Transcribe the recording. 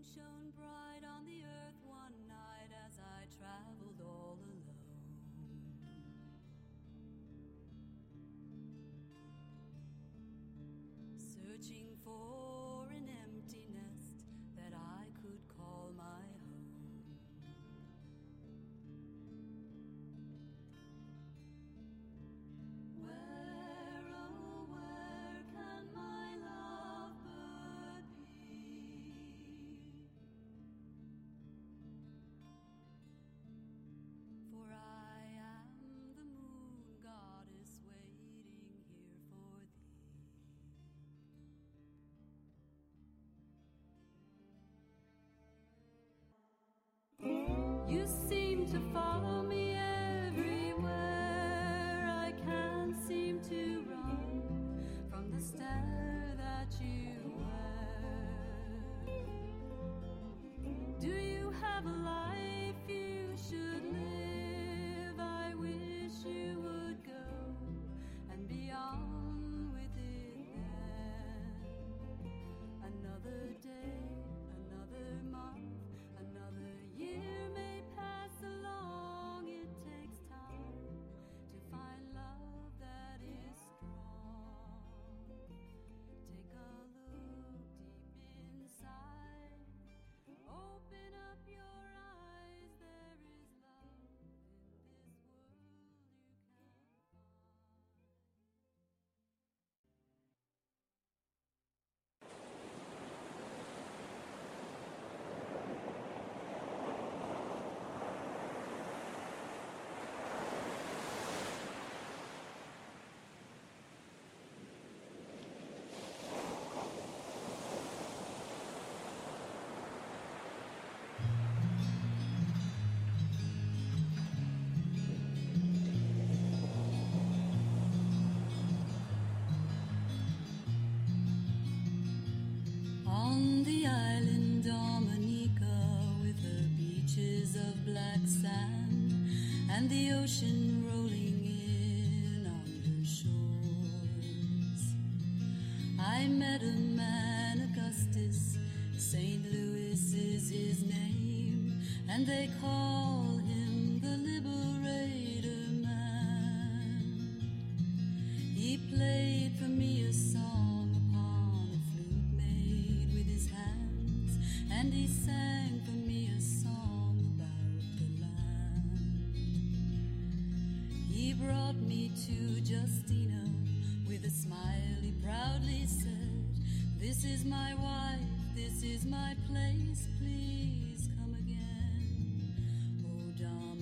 shone bright on the earth one night as I traveled all alone. Searching for an empty nest that I could call my home. Where, oh, where can my lovebird be? For I am the moon goddess waiting here for thee. You seem to follow me everywhere. I can't seem to run from the stare that you wear. Do you have a life you should live? I wish you would go and be on with it then. Another day, another month, another year may pass along. It takes time to find love that is strong. Take a look deep inside. Open up your eyes. There is love in this world you can find. On the island Dominica, with her beaches of black sand and the ocean rolling in on her shores, I met a man, Augustus, St. Louis is his name, and they call him the Liberator Man. He played for me a song upon a flute made with his hands, and he sang for me a song about the land. He brought me to Justina. With a smile he proudly said, "This is my wife, this is my place, please come again, oh darling."